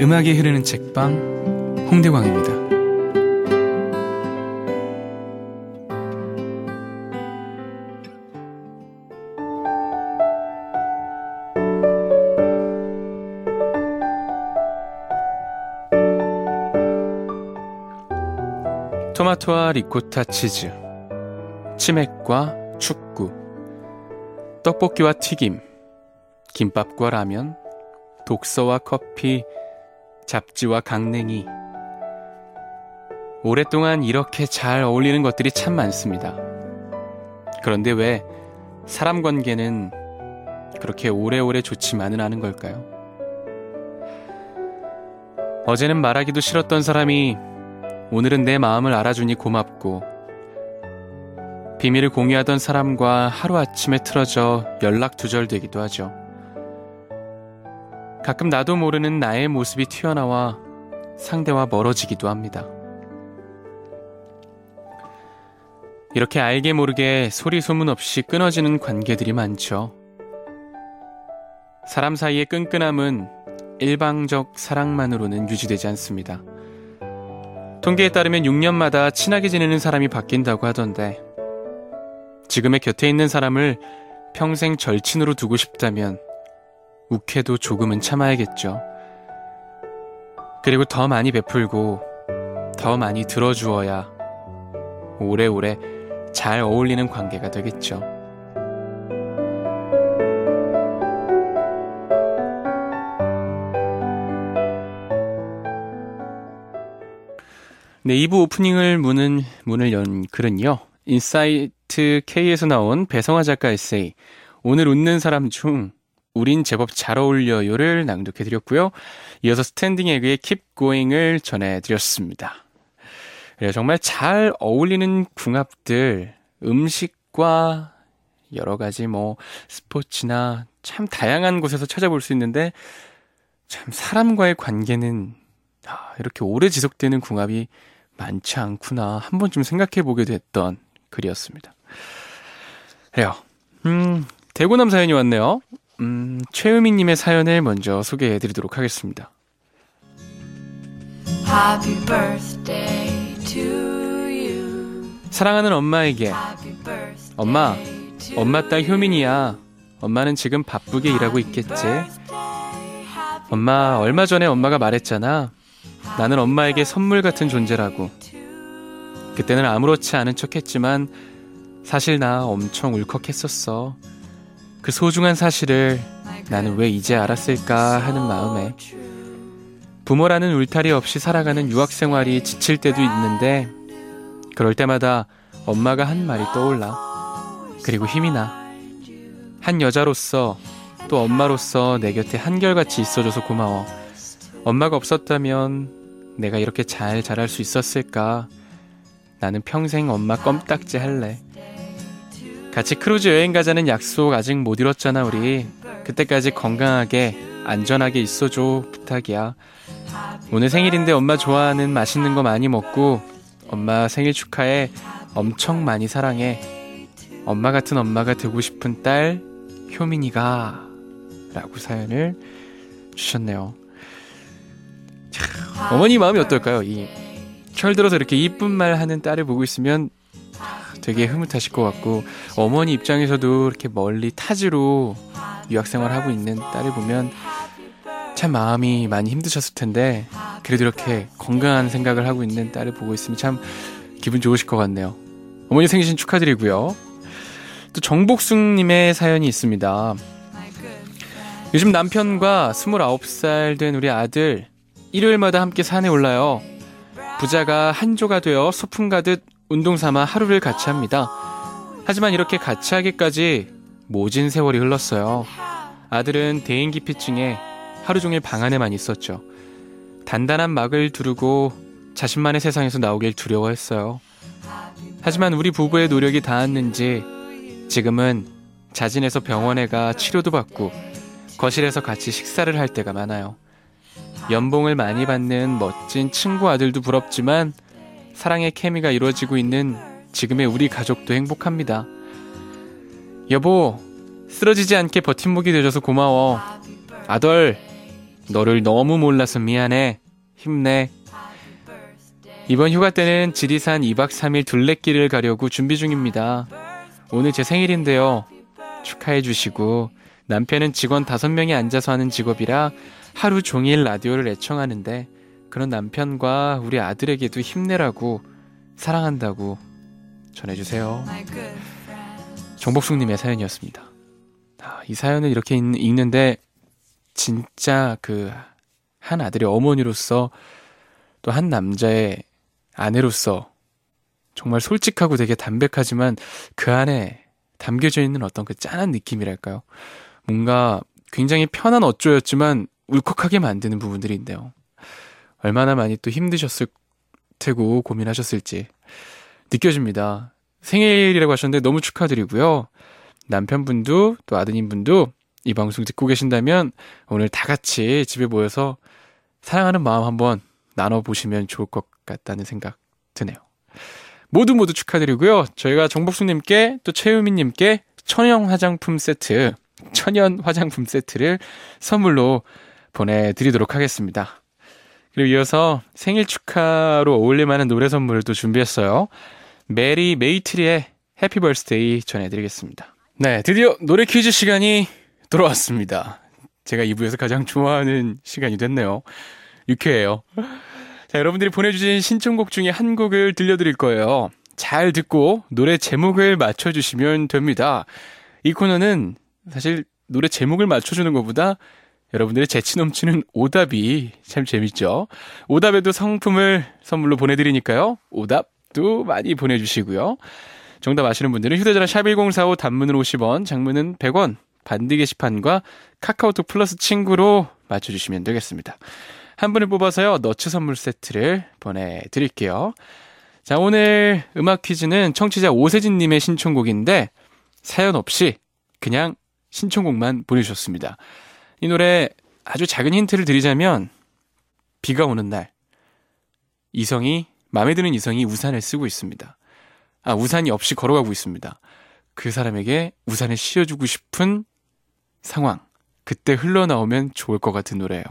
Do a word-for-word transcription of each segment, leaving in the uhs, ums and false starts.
음악이 흐르는 책방 홍대광입니다. 토마토와 리코타 치즈, 치맥과 축구, 떡볶이와 튀김, 김밥과 라면, 독서와 커피, 잡지와 강냉이. 오랫동안 이렇게 잘 어울리는 것들이 참 많습니다. 그런데 왜 사람 관계는 그렇게 오래오래 좋지만은 않은 걸까요? 어제는 말하기도 싫었던 사람이 오늘은 내 마음을 알아주니 고맙고, 비밀을 공유하던 사람과 하루아침에 틀어져 연락 두절되기도 하죠. 가끔 나도 모르는 나의 모습이 튀어나와 상대와 멀어지기도 합니다. 이렇게 알게 모르게 소리 소문 없이 끊어지는 관계들이 많죠. 사람 사이의 끈끈함은 일방적 사랑만으로는 유지되지 않습니다. 통계에 따르면 육 년마다 친하게 지내는 사람이 바뀐다고 하던데, 지금의 곁에 있는 사람을 평생 절친으로 두고 싶다면 욱해도 조금은 참아야겠죠. 그리고 더 많이 베풀고 더 많이 들어주어야 오래오래 잘 어울리는 관계가 되겠죠. 네, 이 부 오프닝을 무는, 문을 연 글은요, 인사이트 K에서 나온 배성화 작가 에세이 오늘 웃는 사람 중 우린 제법 잘 어울려요를 낭독해드렸고요. 이어서 스탠딩 에그의 Keep Going을 전해드렸습니다. 그래요, 정말 잘 어울리는 궁합들, 음식과 여러 가지 뭐 스포츠나 참 다양한 곳에서 찾아볼 수 있는데, 참 사람과의 관계는 아, 이렇게 오래 지속되는 궁합이 많지 않구나 한 번쯤 생각해보게 됐던 글이었습니다. 그래요. 음, 대구남 사연이 왔네요. 음, 최유미님의 사연을 먼저 소개해드리도록 하겠습니다. Happy birthday to you. 사랑하는 엄마에게, 엄마, 엄마 딸 효민이야. 엄마는 지금 바쁘게 일하고 있겠지? 엄마, 얼마 전에 엄마가 말했잖아. 나는 엄마에게 선물 같은 존재라고. 그때는 아무렇지 않은 척했지만 사실 나 엄청 울컥했었어. 그 소중한 사실을 나는 왜 이제 알았을까 하는 마음에. 부모라는 울타리 없이 살아가는 유학생활이 지칠 때도 있는데, 그럴 때마다 엄마가 한 말이 떠올라. 그리고 힘이 나. 한 여자로서 또 엄마로서 내 곁에 한결같이 있어줘서 고마워. 엄마가 없었다면 내가 이렇게 잘 자랄 수 있었을까? 나는 평생 엄마 껌딱지 할래. 같이 크루즈 여행 가자는 약속 아직 못 이뤘잖아 우리. 그때까지 건강하게 안전하게 있어줘. 부탁이야. 오늘 생일인데 엄마 좋아하는 맛있는 거 많이 먹고 엄마 생일 축하해. 엄청 많이 사랑해. 엄마 같은 엄마가 되고 싶은 딸 효민이가, 라고 사연을 주셨네요. 참, 어머니 마음이 어떨까요? 이 철들어서 이렇게 이쁜 말 하는 딸을 보고 있으면 되게 흐뭇하실 것 같고, 어머니 입장에서도 이렇게 멀리 타지로 유학생활 하고 있는 딸을 보면 참 마음이 많이 힘드셨을 텐데, 그래도 이렇게 건강한 생각을 하고 있는 딸을 보고 있으면 참 기분 좋으실 것 같네요. 어머니 생신 축하드리고요. 또 정복숙님의 사연이 있습니다. 요즘 남편과 스물아홉 살 된 우리 아들 일요일마다 함께 산에 올라요. 부자가 한조가 되어 소풍 가듯 운동 삼아 하루를 같이 합니다. 하지만 이렇게 같이 하기까지 모진 세월이 흘렀어요. 아들은 대인기피증에 하루 종일 방 안에만 있었죠. 단단한 막을 두르고 자신만의 세상에서 나오길 두려워했어요. 하지만 우리 부부의 노력이 닿았는지 지금은 자진해서 병원에 가 치료도 받고 거실에서 같이 식사를 할 때가 많아요. 연봉을 많이 받는 멋진 친구 아들도 부럽지만 사랑의 케미가 이루어지고 있는 지금의 우리 가족도 행복합니다. 여보, 쓰러지지 않게 버팀목이 되어줘서 고마워. 아들, 너를 너무 몰라서 미안해. 힘내. 이번 휴가 때는 지리산 이 박 삼 일 둘레길을 가려고 준비 중입니다. 오늘 제 생일인데요. 축하해 주시고 남편은 직원 다섯 명이 앉아서 하는 직업이라 하루 종일 라디오를 애청하는데 그런 남편과 우리 아들에게도 힘내라고 사랑한다고 전해주세요. 정복숙님의 사연이었습니다. 아, 이 사연을 이렇게 읽, 읽는데 진짜 그 한 아들의 어머니로서 또 한 남자의 아내로서 정말 솔직하고 되게 담백하지만 그 안에 담겨져 있는 어떤 그 짠한 느낌이랄까요? 뭔가 굉장히 편한 어조였지만 울컥하게 만드는 부분들이 있네요. 얼마나 많이 또 힘드셨을 테고 고민하셨을지 느껴집니다. 생일이라고 하셨는데 너무 축하드리고요. 남편분도 또 아드님분도 이 방송 듣고 계신다면 오늘 다 같이 집에 모여서 사랑하는 마음 한번 나눠보시면 좋을 것 같다는 생각 드네요. 모두 모두 축하드리고요. 저희가 정복수님께 또 최유민님께 천연 화장품 세트, 천연 화장품 세트를 선물로 보내드리도록 하겠습니다. 그리고 이어서 생일 축하로 어울릴만한 노래 선물을 또 준비했어요. 메리 메이트리의 해피 버스데이 전해드리겠습니다. 네, 드디어 노래 퀴즈 시간이 돌아왔습니다. 제가 이 부에서 가장 좋아하는 시간이 됐네요. 유쾌해요. 자, 여러분들이 보내주신 신청곡 중에 한 곡을 들려드릴 거예요. 잘 듣고 노래 제목을 맞춰주시면 됩니다. 이 코너는 사실 노래 제목을 맞춰주는 것보다 여러분들의 재치 넘치는 오답이 참 재밌죠. 오답에도 상품을 선물로 보내드리니까요. 오답도 많이 보내주시고요. 정답 아시는 분들은 휴대전화 샵일공사오 단문은 오십 원, 장문은 백 원, 반디 게시판과 카카오톡 플러스 친구로 맞춰주시면 되겠습니다. 한 분을 뽑아서요, 너츠 선물 세트를 보내드릴게요. 자, 오늘 음악 퀴즈는 청취자 오세진님의 신청곡인데 사연 없이 그냥 신청곡만 보내주셨습니다. 이 노래 아주 작은 힌트를 드리자면 비가 오는 날 이성이, 마음에 드는 이성이 우산을 쓰고 있습니다. 아, 우산이 없이 걸어가고 있습니다. 그 사람에게 우산을 씌워주고 싶은 상황, 그때 흘러나오면 좋을 것 같은 노래예요.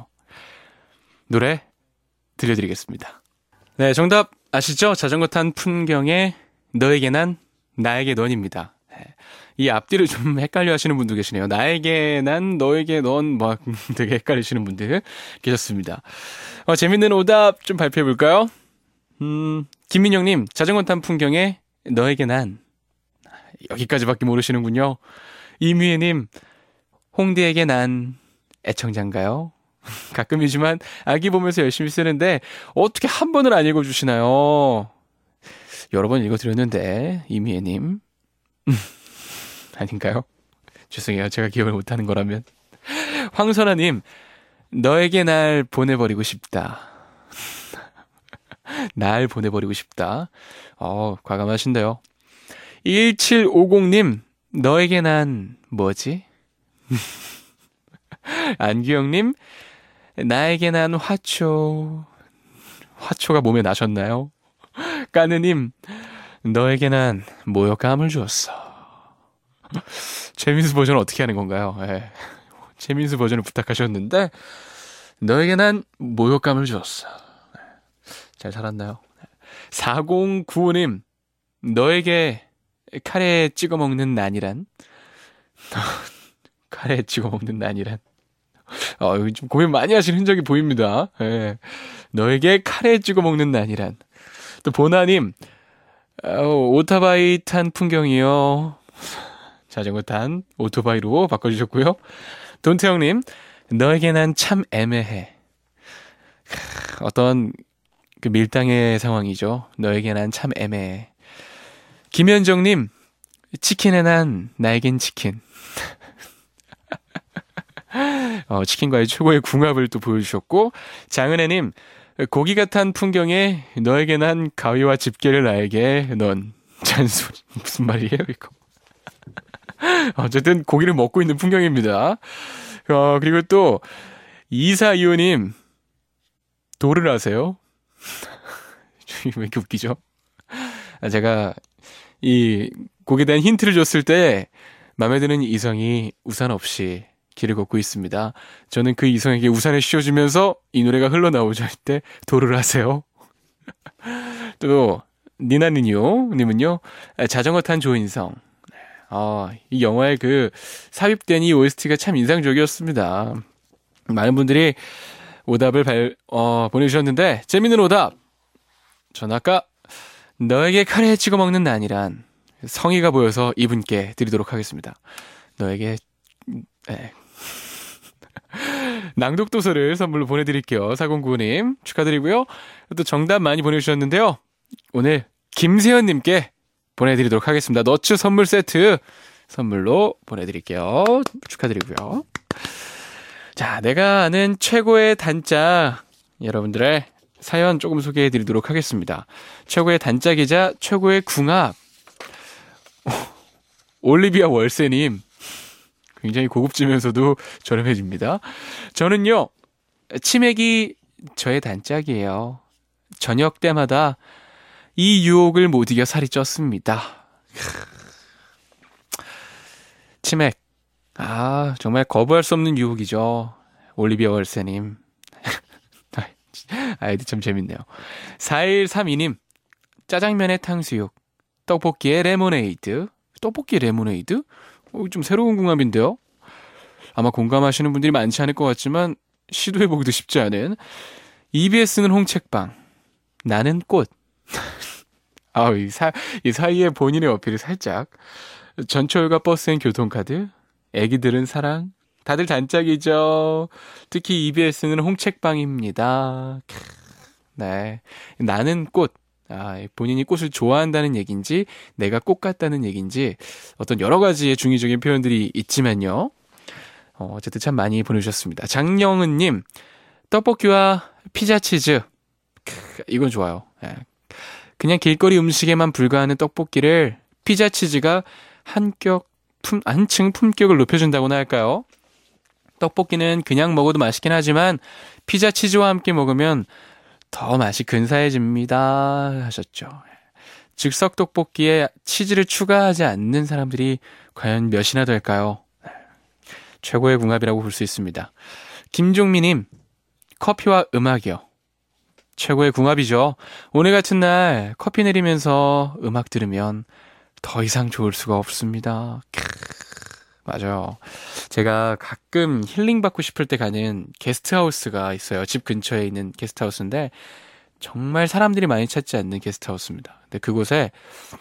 노래 들려드리겠습니다. 네, 정답 아시죠? 자전거 탄 풍경에 너에게 난, 나에게 넌입니다. 네, 이 앞뒤를 좀 헷갈려 하시는 분도 계시네요. 나에게 난, 너에게 넌, 뭐 되게 헷갈리시는 분들 계셨습니다. 어, 재밌는 오답 좀 발표해 볼까요? 음, 김민영님, 자전거 탄 풍경에 너에게 난, 여기까지밖에 모르시는군요. 이미애님, 홍대에게 난 애청자인가요? 가끔이지만 아기 보면서 열심히 쓰는데 어떻게 한 번을 안 읽어주시나요? 여러 번 읽어드렸는데 이미애님 아닌가요? 죄송해요. 제가 기억을 못하는 거라면. 황선아님, 너에게 날 보내버리고 싶다. 날 보내버리고 싶다. 어, 과감하신데요. 일칠오공님, 너에게 난 뭐지? 안규영님, 나에게 난 화초. 화초가 몸에 나셨나요? 까느님, 너에게 난 모욕감을 주었어. 재민수 버전 어떻게 하는 건가요? 네. 재민수 버전을 부탁하셨는데 너에게 난 모욕감을 주었어. 잘 살았나요? 사공구오님, 너에게 카레 찍어 먹는 난이란? 카레 찍어 먹는 난이란? 어, 여기 좀 고민 많이 하신 흔적이 보입니다. 예. 너에게 카레 찍어 먹는 난이란? 또 보나님, 어, 오토바이 탄 풍경이요. 자전거 탄 오토바이로 바꿔주셨고요. 돈태형님, 너에게 난 참 애매해. 어떤 그 밀당의 상황이죠. 너에게 난 참 애매해. 김현정님, 치킨에 난 나에겐 치킨. 어, 치킨과의 최고의 궁합을 또 보여주셨고, 장은혜님, 고기가 탄 풍경에 너에게 난 가위와 집게를 나에게 넌. 잔소리. 무슨 말이에요, 이거? 어쨌든 고기를 먹고 있는 풍경입니다. 어, 그리고 또 이사이오님, 도를 아세요? 왜 이렇게 웃기죠? 제가 이 곡에 대한 힌트를 줬을 때 마음에 드는 이성이 우산 없이 길을 걷고 있습니다. 저는 그 이성에게 우산을 씌워주면서 이 노래가 흘러나오죠 할 때 도를 하세요. 또 니나는요 님은요, 자전거 탄 조인성. 아, 이 영화의 그 삽입된 이 오에스티가 참 인상적이었습니다. 많은 분들이 오답을 발, 어, 보내주셨는데 재밌는 오답. 전 아까 너에게 카레에 찍어 먹는 난이란 성의가 보여서 이분께 드리도록 하겠습니다. 너에게 에. 낭독도서를 선물로 보내드릴게요. 사공구오 님 축하드리고요. 또 정답 많이 보내주셨는데요. 오늘 김세현님께 보내드리도록 하겠습니다. 너츠 선물 세트 선물로 보내드릴게요. 축하드리고요. 자, 내가 아는 최고의 단짝, 여러분들의 사연 조금 소개해드리도록 하겠습니다. 최고의 단짝이자 최고의 궁합, 올리비아 월세님, 굉장히 고급지면서도 저렴해집니다. 저는요, 치맥이 저의 단짝이에요. 저녁 때마다 이 유혹을 못 이겨 살이 쪘습니다. 치맥, 아, 정말 거부할 수 없는 유혹이죠. 올리비아 월세님. 아이디 참 재밌네요. 사일삼이 님, 짜장면에 탕수육, 떡볶이에 레모네이드. 떡볶이에 레모네이드? 어, 좀 새로운 궁합인데요. 아마 공감하시는 분들이 많지 않을 것 같지만 시도해보기도 쉽지 않은 이비에스는 홍책빵, 나는 꽃. 아, 이, 사, 이 사이에 본인의 어필이 살짝. 전철과 버스엔 교통카드, 애기들은 사랑, 다들 단짝이죠. 특히 이비에스는 홍책빵입니다. 네, 나는 꽃. 아, 본인이 꽃을 좋아한다는 얘기인지 내가 꽃 같다는 얘기인지 어떤 여러 가지의 중의적인 표현들이 있지만요. 어, 어쨌든 참 많이 보내주셨습니다. 장영은님, 떡볶이와 피자 치즈. 크, 이건 좋아요. 네. 그냥 길거리 음식에만 불과하는 떡볶이를 피자 치즈가 한격 품, 한층 품격을 높여준다고나 할까요? 떡볶이는 그냥 먹어도 맛있긴 하지만 피자 치즈와 함께 먹으면 더 맛이 근사해집니다 하셨죠. 즉석 떡볶이에 치즈를 추가하지 않는 사람들이 과연 몇이나 될까요? 최고의 궁합이라고 볼 수 있습니다. 김종민님, 커피와 음악이요. 최고의 궁합이죠. 오늘 같은 날 커피 내리면서 음악 들으면 더 이상 좋을 수가 없습니다. 크, 맞아요. 제가 가끔 힐링 받고 싶을 때 가는 게스트하우스가 있어요. 집 근처에 있는 게스트하우스인데 정말 사람들이 많이 찾지 않는 게스트하우스입니다. 근데 그곳에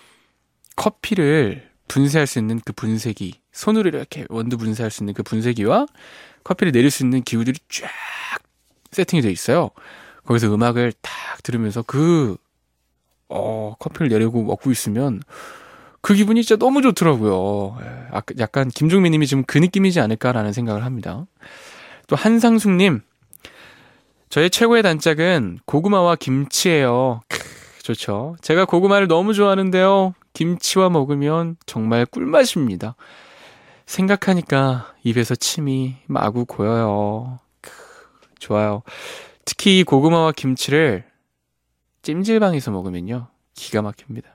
커피를 분쇄할 수 있는 그 분쇄기, 손으로 이렇게 원두 분쇄할 수 있는 그 분쇄기와 커피를 내릴 수 있는 기구들이 쫙 세팅이 돼 있어요. 거기서 음악을 딱 들으면서 그 어, 커피를 내리고 먹고 있으면 그 기분이 진짜 너무 좋더라고요. 약간 김종민 님이 지금 그 느낌이지 않을까라는 생각을 합니다. 또 한상숙 님, 저의 최고의 단짝은 고구마와 김치예요. 크, 좋죠. 제가 고구마를 너무 좋아하는데요. 김치와 먹으면 정말 꿀맛입니다. 생각하니까 입에서 침이 마구 고여요. 크, 좋아요. 특히 이 고구마와 김치를 찜질방에서 먹으면요, 기가 막힙니다.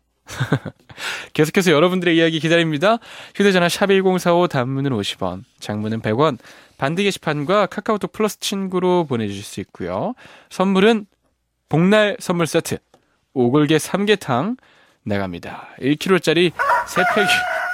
계속해서 여러분들의 이야기 기다립니다. 휴대전화 샵 일공사오, 단문은 오십 원, 장문은 백 원, 반디 게시판과 카카오톡 플러스 친구로 보내주실 수 있고요. 선물은 복날 선물 세트, 오골계 삼계탕 나갑니다. 일 킬로그램짜리 세 팩이.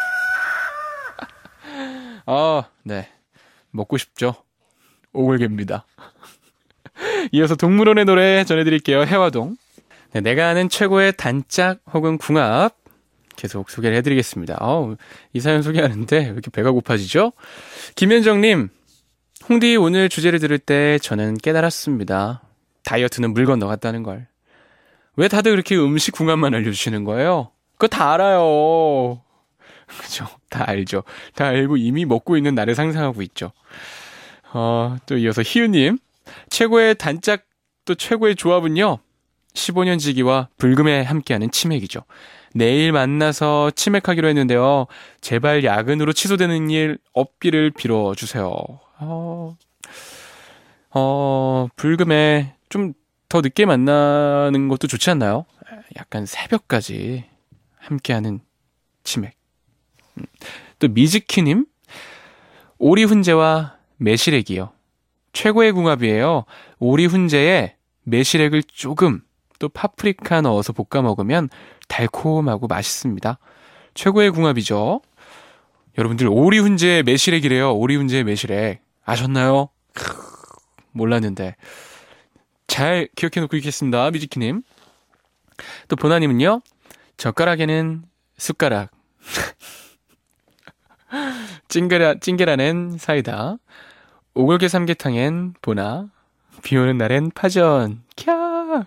아, 네, 먹고 싶죠. 오골계입니다. 이어서 동물원의 노래 전해드릴게요. 해화동. 네, 내가 아는 최고의 단짝 혹은 궁합 계속 소개를 해드리겠습니다. 아우, 이 사연 소개하는데 왜 이렇게 배가 고파지죠? 김현정님, 홍디 오늘 주제를 들을 때 저는 깨달았습니다. 다이어트는 물 건너갔다는 걸. 왜 다들 그렇게 음식 궁합만 알려주시는 거예요? 그거 다 알아요. 그죠? 다 알죠. 다 알고 이미 먹고 있는 나를 상상하고 있죠. 어, 또 이어서 희우님, 최고의 단짝 또 최고의 조합은요, 십오 년 지기와 불금에 함께하는 치맥이죠. 내일 만나서 치맥하기로 했는데요. 제발 야근으로 취소되는 일 없기를 빌어주세요. 어, 어, 불금에 좀 더 늦게 만나는 것도 좋지 않나요? 약간 새벽까지 함께하는 치맥. 또 미즈키님, 오리 훈제와 매실액이요. 최고의 궁합이에요. 오리 훈제에 매실액을 조금 또 파프리카 넣어서 볶아 먹으면 달콤하고 맛있습니다. 최고의 궁합이죠. 여러분들 오리 훈제에 매실액이래요. 오리 훈제에 매실액 아셨나요? 크으, 몰랐는데 잘 기억해놓고 있겠습니다. 미즈키님. 또 보나님은요. 젓가락에는 숟가락 찡게라, 찡게라는 사이다. 오골계 삼계탕엔 보나, 비오는 날엔 파전. 캬.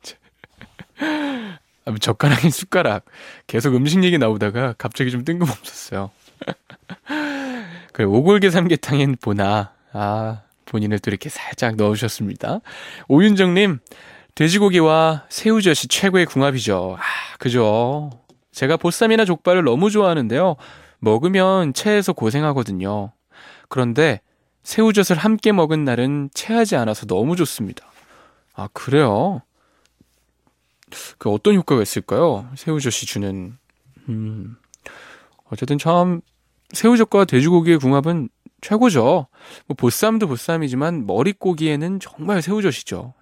아, 젓가락엔 숟가락. 계속 음식 얘기 나오다가 갑자기 좀 뜬금없었어요. 그래, 오골계 삼계탕엔 보나. 아, 본인을 또 이렇게 살짝 넣으셨습니다. 오윤정님, 돼지고기와 새우젓이 최고의 궁합이죠. 아, 그죠. 제가 보쌈이나 족발을 너무 좋아하는데요. 먹으면 체해서 고생하거든요. 그런데 새우젓을 함께 먹은 날은 체하지 않아서 너무 좋습니다. 아, 그래요? 그 어떤 효과가 있을까요? 새우젓이 주는. 음, 어쨌든 참 새우젓과 돼지고기의 궁합은 최고죠. 뭐 보쌈도 보쌈이지만 머릿고기에는 정말 새우젓이죠.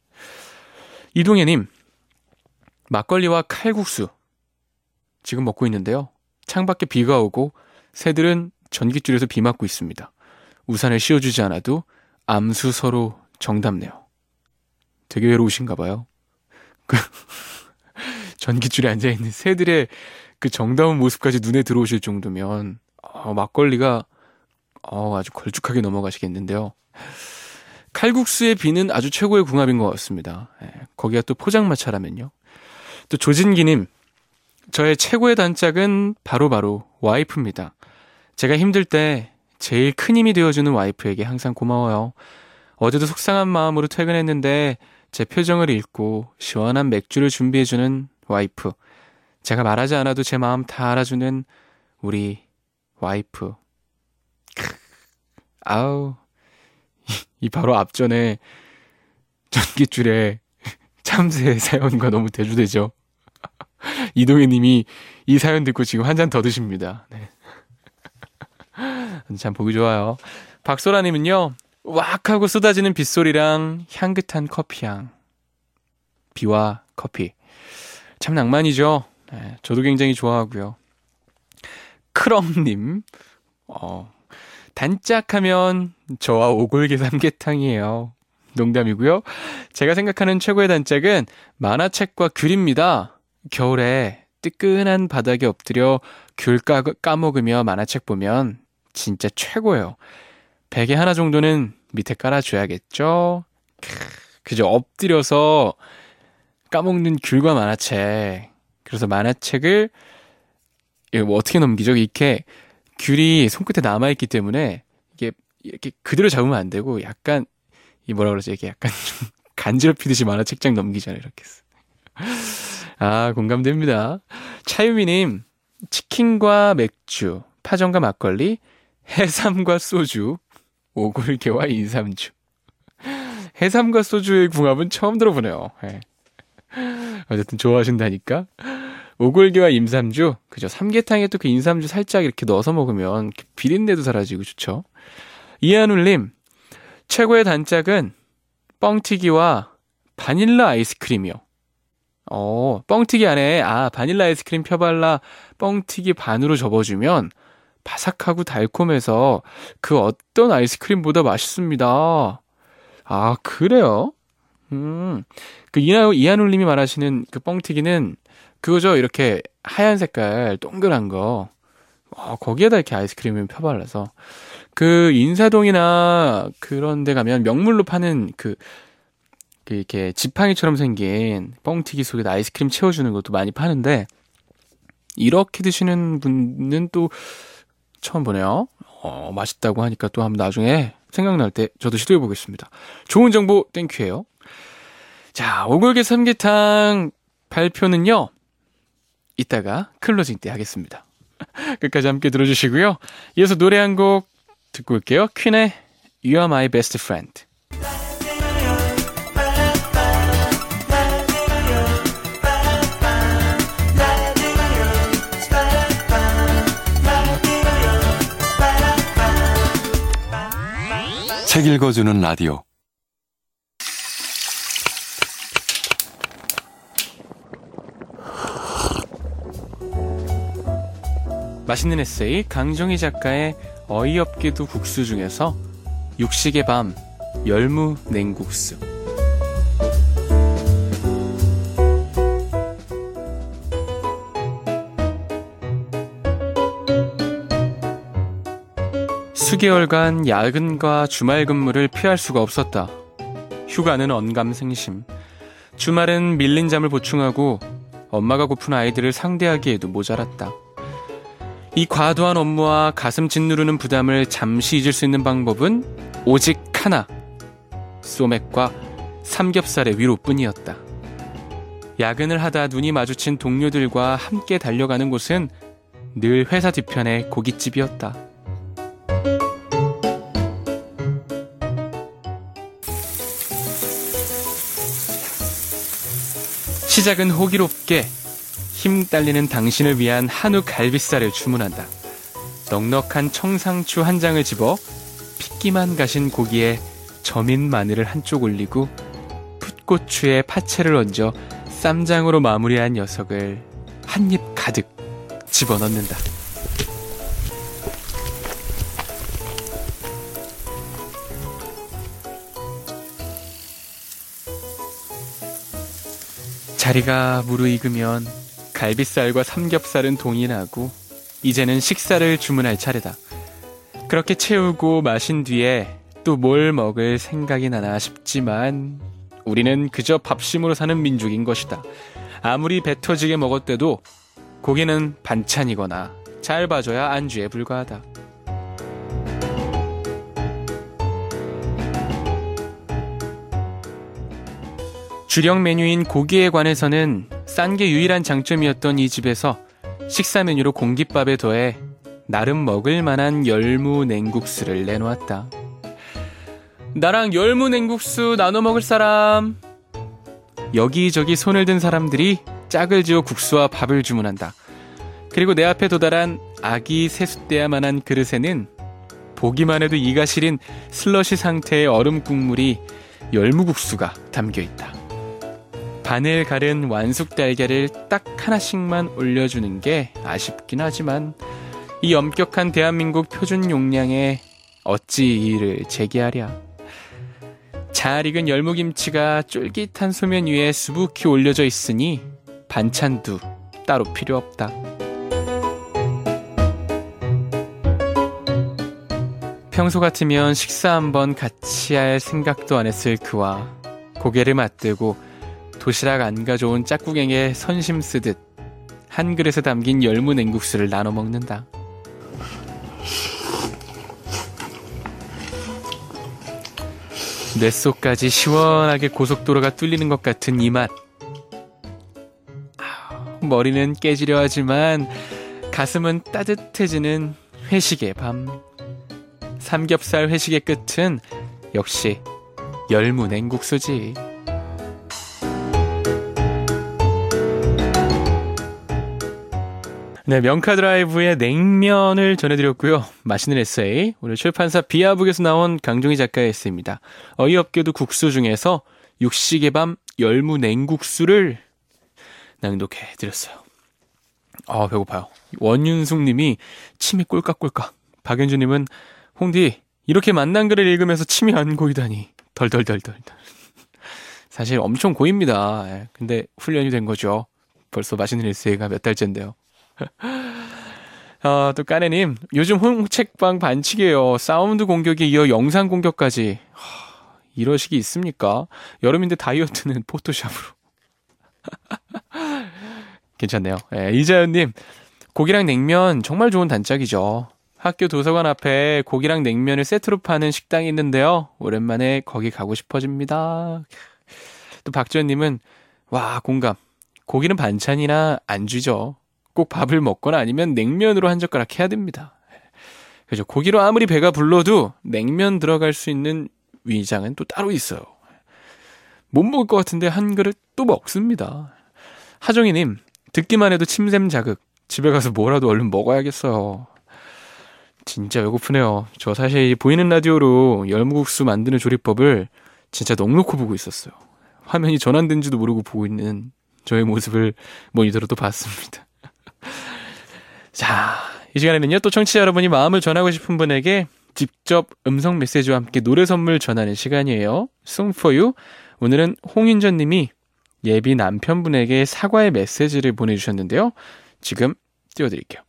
이동혜님, 막걸리와 칼국수 지금 먹고 있는데요. 창밖에 비가 오고 새들은 전깃줄에서 비 맞고 있습니다. 우산을 씌워주지 않아도 암수 서로 정답네요. 되게 외로우신가 봐요. 그 전깃줄에 앉아있는 새들의 그 정다운 모습까지 눈에 들어오실 정도면 어, 막걸리가 어, 아주 걸쭉하게 넘어가시겠는데요. 칼국수의 비는 아주 최고의 궁합인 것 같습니다. 예, 거기가 또 포장마차라면요. 또 조진기님, 저의 최고의 단짝은 바로바로 바로 와이프입니다. 제가 힘들 때 제일 큰 힘이 되어주는 와이프에게 항상 고마워요. 어제도 속상한 마음으로 퇴근했는데 제 표정을 읽고 시원한 맥주를 준비해주는 와이프. 제가 말하지 않아도 제 마음 다 알아주는 우리 와이프. 크, 아우, 이, 이 바로 앞전에 전깃줄에 참새 사연과 너무 대조되죠. 이동희 님이 이 사연 듣고 지금 한 잔 더 드십니다. 네. 참 보기 좋아요. 박소라 님은요. 왁 하고 쏟아지는 빗소리랑 향긋한 커피향. 비와 커피. 참 낭만이죠. 네, 저도 굉장히 좋아하고요. 크렁님. 어, 단짝하면 저와 오골계 삼계탕이에요. 농담이고요. 제가 생각하는 최고의 단짝은 만화책과 귤입니다. 겨울에 뜨끈한 바닥에 엎드려 귤 까, 까먹으며 만화책 보면 진짜 최고예요. 베개 하나 정도는 밑에 깔아줘야겠죠? 크, 그죠? 엎드려서 까먹는 귤과 만화책. 그래서 만화책을 이거 뭐 어떻게 넘기죠? 이렇게 귤이 손끝에 남아있기 때문에 이게 이렇게 그대로 잡으면 안 되고 약간 이 뭐라 그러지? 이게 약간 좀 간지럽히듯이 만화책장 넘기잖아요. 이렇게. 아, 공감됩니다. 차유미님, 치킨과 맥주, 파전과 막걸리, 해삼과 소주, 오골계와 인삼주. 해삼과 소주의 궁합은 처음 들어보네요. 네. 어쨌든 좋아하신다니까. 오골계와 인삼주, 그죠? 삼계탕에 또 그 인삼주 살짝 이렇게 넣어서 먹으면 비린내도 사라지고 좋죠. 이한울님, 최고의 단짝은 뻥튀기와 바닐라 아이스크림이요. 어, 뻥튀기 안에, 아, 바닐라 아이스크림 펴발라 뻥튀기 반으로 접어주면 바삭하고 달콤해서 그 어떤 아이스크림보다 맛있습니다. 아, 그래요? 음, 그 이하, 이한울 님이 말하시는 그 뻥튀기는 그거죠. 이렇게 하얀 색깔 동그란 거. 어, 거기에다 이렇게 아이스크림을 펴발라서. 그 인사동이나 그런 데 가면 명물로 파는 그, 그 이렇게 지팡이처럼 생긴 뻥튀기 속에다 아이스크림 채워주는 것도 많이 파는데 이렇게 드시는 분은 또 처음 보네요. 어, 맛있다고 하니까 또 한번 나중에 생각날 때 저도 시도해 보겠습니다. 좋은 정보 땡큐예요. 자, 오골계 삼계탕 발표는요. 이따가 클로징 때 하겠습니다. 끝까지 함께 들어주시고요. 이어서 노래 한 곡 듣고 올게요. 퀸의 You Are My Best Friend. 책 읽어주는 라디오. 맛있는 에세이 강정희 작가의 어이없게도 국수 중에서 육식의 밤 열무 냉국수. 수개월간 야근과 주말 근무를 피할 수가 없었다. 휴가는 언감생심. 주말은 밀린 잠을 보충하고 엄마가 고픈 아이들을 상대하기에도 모자랐다. 이 과도한 업무와 가슴 짓누르는 부담을 잠시 잊을 수 있는 방법은 오직 하나. 소맥과 삼겹살의 위로뿐이었다. 야근을 하다 눈이 마주친 동료들과 함께 달려가는 곳은 늘 회사 뒤편의 고깃집이었다. 시작은 호기롭게 힘 딸리는 당신을 위한 한우 갈비살을 주문한다. 넉넉한 청상추 한 장을 집어 핏기만 가신 고기에 저민 마늘을 한쪽 올리고 풋고추에 파채를 얹어 쌈장으로 마무리한 녀석을 한 입 가득 집어넣는다. 자리가 무르익으면 갈비살과 삼겹살은 동인하고 이제는 식사를 주문할 차례다. 그렇게 채우고 마신 뒤에 또 뭘 먹을 생각이 나나 싶지만 우리는 그저 밥심으로 사는 민족인 것이다. 아무리 배 터지게 먹었대도 고기는 반찬이거나 잘 봐줘야 안주에 불과하다. 주력 메뉴인 고기에 관해서는 싼 게 유일한 장점이었던 이 집에서 식사 메뉴로 공깃밥에 더해 나름 먹을 만한 열무 냉국수를 내놓았다. 나랑 열무 냉국수 나눠 먹을 사람. 여기저기 손을 든 사람들이 짝을 지어 국수와 밥을 주문한다. 그리고 내 앞에 도달한 아기 세숫대야만한 그릇에는 보기만 해도 이가 시린 슬러시 상태의 얼음 국물이 열무국수가 담겨있다. 반을 가른 완숙 달걀을 딱 하나씩만 올려주는 게 아쉽긴 하지만 이 엄격한 대한민국 표준 용량에 어찌 이의를 제기하랴. 잘 익은 열무김치가 쫄깃한 소면 위에 수북히 올려져 있으니 반찬도 따로 필요 없다. 평소 같으면 식사 한번 같이 할 생각도 안 했을 그와 고개를 맞대고 도시락 안 가져온 짝꿍에게 선심 쓰듯 한 그릇에 담긴 열무 냉국수를 나눠 먹는다. 뇌 속까지 시원하게 고속도로가 뚫리는 것 같은 이 맛. 머리는 깨지려 하지만 가슴은 따뜻해지는 회식의 밤. 삼겹살 회식의 끝은 역시 열무 냉국수지. 네, 명카드라이브의 냉면을 전해드렸고요. 맛있는 에세이, 오늘 출판사 비아북에서 나온 강종희 작가의 에세이입니다. 어이없게도 국수 중에서 육식의 밤 열무 냉국수를 낭독해드렸어요. 아, 배고파요. 원윤숙님이 침이 꼴깍꼴깍. 박연주님은 홍디 이렇게 만난 글을 읽으면서 침이 안 고이다니 덜덜덜덜. 사실 엄청 고입니다. 근데 훈련이 된 거죠. 벌써 맛있는 에세이가 몇 달째인데요. 어, 또 까네님, 요즘 홍책방 반칙이에요. 사운드 공격에 이어 영상 공격까지. 하, 이러시기 있습니까? 여름인데 다이어트는 포토샵으로. 괜찮네요. 예, 이자연님, 고기랑 냉면 정말 좋은 단짝이죠. 학교 도서관 앞에 고기랑 냉면을 세트로 파는 식당이 있는데요. 오랜만에 거기 가고 싶어집니다. 또 박지현님은, 와, 공감. 고기는 반찬이나 안주죠. 꼭 밥을 먹거나 아니면 냉면으로 한 젓가락 해야 됩니다. 그죠? 고기로 아무리 배가 불러도 냉면 들어갈 수 있는 위장은 또 따로 있어요. 못 먹을 것 같은데 한 그릇 또 먹습니다. 하정희님, 듣기만 해도 침샘 자극. 집에 가서 뭐라도 얼른 먹어야겠어요. 진짜 배고프네요. 저 사실 이 보이는 라디오로 열무국수 만드는 조리법을 진짜 넋놓고 보고 있었어요. 화면이 전환된지도 모르고 보고 있는 저의 모습을 모니터로 또 봤습니다. 자, 이 시간에는요, 또 청취자 여러분이 마음을 전하고 싶은 분에게 직접 음성 메시지와 함께 노래 선물 전하는 시간이에요. Song for You. 오늘은 홍윤전 님이 예비 남편분에게 사과의 메시지를 보내주셨는데요. 지금 띄워드릴게요.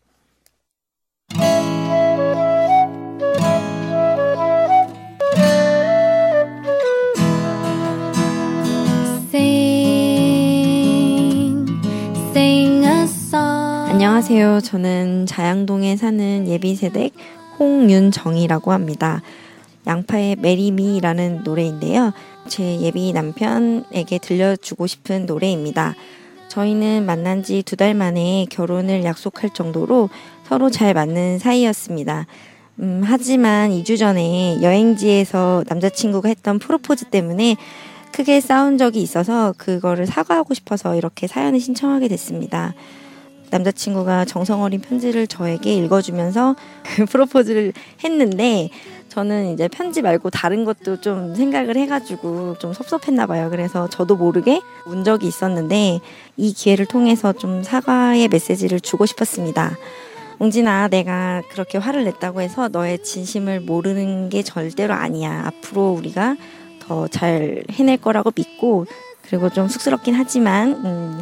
안녕하세요. 저는 자양동에 사는 예비세댁 홍윤정이라고 합니다. 양파의 메리미라는 노래인데요. 제 예비 남편에게 들려주고 싶은 노래입니다. 저희는 만난 지 두 달 만에 결혼을 약속할 정도로 서로 잘 맞는 사이였습니다. 음, 하지만 이 주 전에 여행지에서 남자친구가 했던 프로포즈 때문에 크게 싸운 적이 있어서 그거를 사과하고 싶어서 이렇게 사연을 신청하게 됐습니다. 남자친구가 정성어린 편지를 저에게 읽어주면서 프로포즈를 했는데 저는 이제 편지 말고 다른 것도 좀 생각을 해가지고 좀 섭섭했나 봐요. 그래서 저도 모르게 운 적이 있었는데 이 기회를 통해서 좀 사과의 메시지를 주고 싶었습니다. 웅진아, 내가 그렇게 화를 냈다고 해서 너의 진심을 모르는 게 절대로 아니야. 앞으로 우리가 더 잘 해낼 거라고 믿고, 그리고 좀 쑥스럽긴 하지만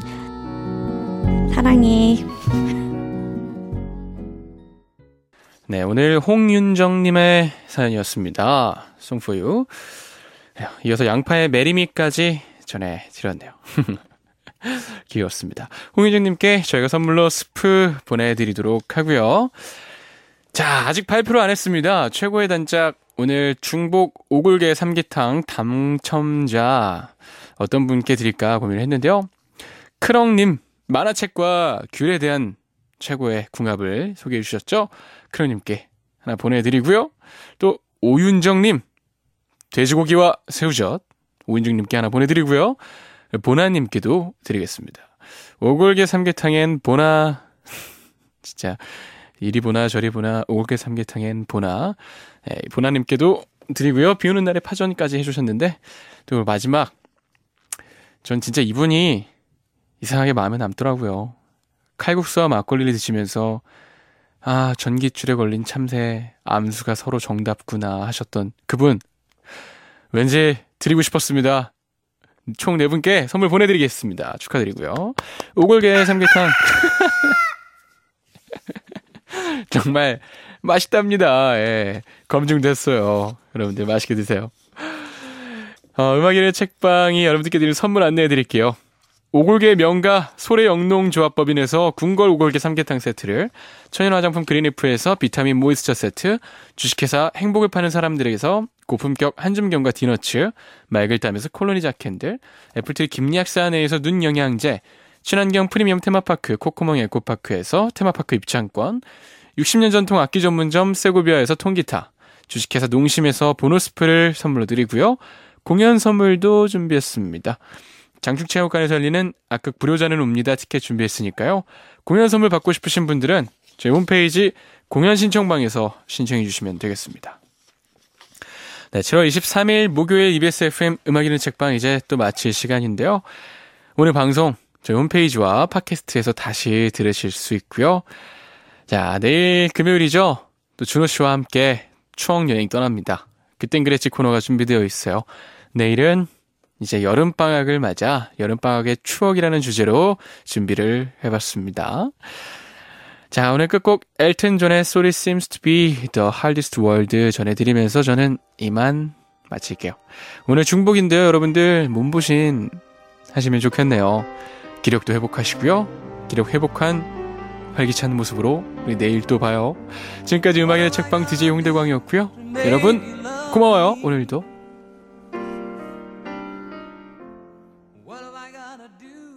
음, 사랑해. 네, 오늘 홍윤정님의 사연이었습니다. Song for You. 이어서 양파의 메리미까지 전해드렸네요. 귀여웠습니다. 홍윤정님께 저희가 선물로 스프 보내드리도록 하고요. 자, 아직 발표를 안 했습니다. 최고의 단짝 오늘 중복 오골계 삼계탕 당첨자 어떤 분께 드릴까 고민을 했는데요. 크렁님, 만화책과 귤에 대한 최고의 궁합을 소개해 주셨죠. 크렁님께 하나 보내드리고요. 또 오윤정님, 돼지고기와 새우젓 오윤정님께 하나 보내드리고요. 보나님께도 드리겠습니다. 오골계 삼계탕엔 보나, 진짜 이리 보나 저리 보나 오골계 삼계탕엔 보나. 네, 보나님께도 드리고요. 비오는 날에 파전까지 해주셨는데, 또 마지막, 전 진짜 이분이 이상하게 마음에 남더라고요. 칼국수와 막걸리를 드시면서 아, 전기줄에 걸린 참새 암수가 서로 정답구나 하셨던 그분, 왠지 드리고 싶었습니다. 총 네 분께 선물 보내드리겠습니다. 축하드리고요. 오골계 삼계탕 정말 맛있답니다. 예, 검증됐어요. 여러분들 맛있게 드세요. 어, 음악인의 책방이 여러분들께 드리는 선물 안내해드릴게요. 오골계 명가 소래영농조합법인에서 궁궐 오골계 삼계탕 세트를, 천연 화장품 그린리프에서 비타민 모이스처 세트, 주식회사 행복을 파는 사람들에게서 고품격 한줌경과 디너츠, 맑을 땀에서 콜로니자 캔들, 애플트리 김약사내에서 눈 영양제, 친환경 프리미엄 테마파크 코코몽 에코파크에서 테마파크 입장권, 육십 년 전통 악기 전문점 세고비아에서 통기타, 주식회사 농심에서 보너스프를 선물로 드리고요. 공연 선물도 준비했습니다. 장충체육관에서 열리는 악극 불효자는 옵니다 티켓 준비했으니까요. 공연 선물 받고 싶으신 분들은 저희 홈페이지 공연 신청방에서 신청해 주시면 되겠습니다. 네, 칠월 이십삼일 목요일 이비에스 에프엠 음악이는 책방 이제 또 마칠 시간인데요. 오늘 방송 저희 홈페이지와 팟캐스트에서 다시 들으실 수 있고요. 자, 내일 금요일이죠. 또 준호 씨와 함께 추억 여행 떠납니다. 그땐 그랬지 코너가 준비되어 있어요. 내일은 이제 여름방학을 맞아 여름방학의 추억이라는 주제로 준비를 해봤습니다. 자, 오늘 끝곡 엘튼 존의 Sorry Seems to be the Hardest Word 전해드리면서 저는 이만 마칠게요. 오늘 중복인데요. 여러분들 몸보신 하시면 좋겠네요. 기력도 회복하시고요. 기력 회복한 활기찬 모습으로 우리 내일 또 봐요. 지금까지 음악의 책방 디제이 홍대광이었고요. 여러분 고마워요. 오늘도. What am I gonna do?